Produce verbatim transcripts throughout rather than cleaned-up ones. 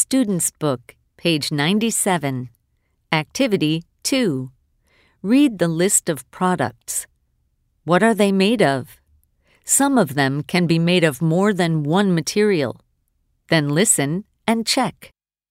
Student's Book, page ninety-seven. Activity two. Read the list of products. What are they made of? Some of them can be made of more than one material. Then listen and check.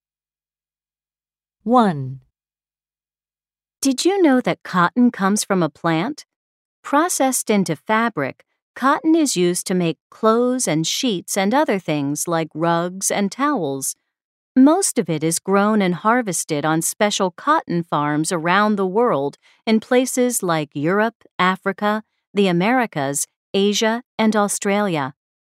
one. Did you know that cotton comes from a plant? Processed into fabric, cotton is used to make clothes and sheets and other things like rugs and towels. Most of it is grown and harvested on special cotton farms around the world in places like Europe, Africa, the Americas, Asia, and Australia.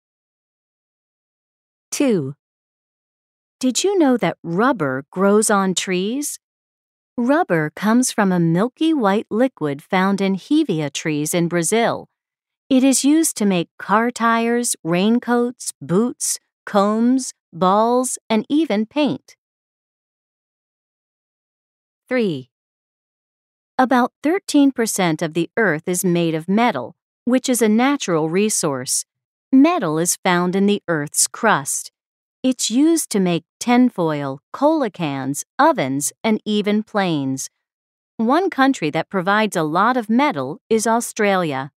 two. Did you know that rubber grows on trees? Rubber comes from a milky white liquid found in hevea trees in Brazil. It is used to make car tires, raincoats, boots, combs, balls, and even paint. three. About thirteen percent of the earth is made of metal, which is a natural resource. Metal is found in the earth's crust. It's used to make tinfoil, cola cans, ovens, and even planes. One country that provides a lot of metal is Australia.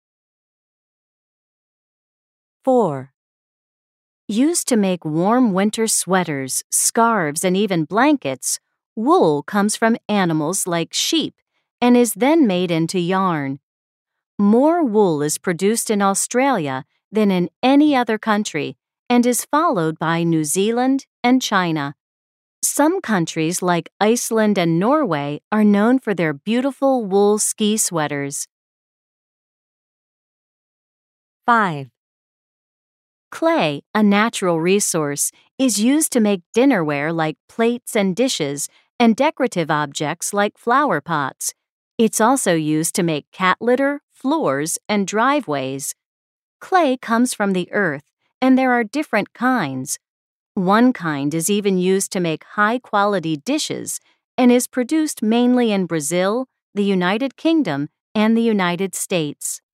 four. Used to make warm winter sweaters, scarves, and even blankets, wool comes from animals like sheep and is then made into yarn. More wool is produced in Australia than in any other country and is followed by New Zealand and China. Some countries like Iceland and Norway are known for their beautiful wool ski sweaters. five. Clay, a natural resource, is used to make dinnerware like plates and dishes and decorative objects like flower pots. It's also used to make cat litter, floors, and driveways. Clay comes from the earth, and there are different kinds. One kind is even used to make high-quality dishes and is produced mainly in Brazil, the United Kingdom, and the United States.